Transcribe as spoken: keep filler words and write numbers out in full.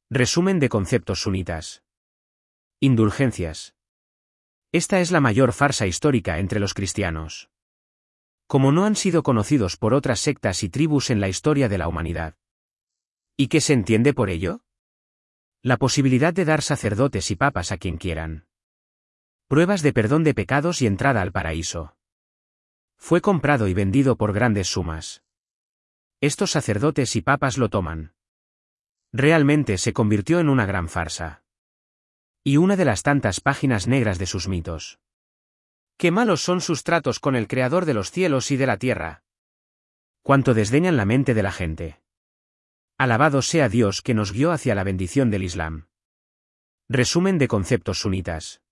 Resumen de conceptos sunitas. Indulgencias. Esta es la mayor farsa histórica entre los cristianos. Como no han sido conocidos por otras sectas y tribus en la historia de la humanidad. ¿Y qué se entiende por ello? La posibilidad de dar sacerdotes y papas a quien quieran. Pruebas de perdón de pecados y entrada al paraíso. Fue comprado y vendido por grandes sumas. Estos sacerdotes y papas lo toman. Realmente se convirtió en una gran farsa. Y una de las tantas páginas negras de sus mitos. ¡Qué malos son sus tratos con el Creador de los cielos y de la tierra! ¡Cuánto desdeñan la mente de la gente! Alabado sea Dios que nos guió hacia la bendición del Islam. Resumen de conceptos sunitas.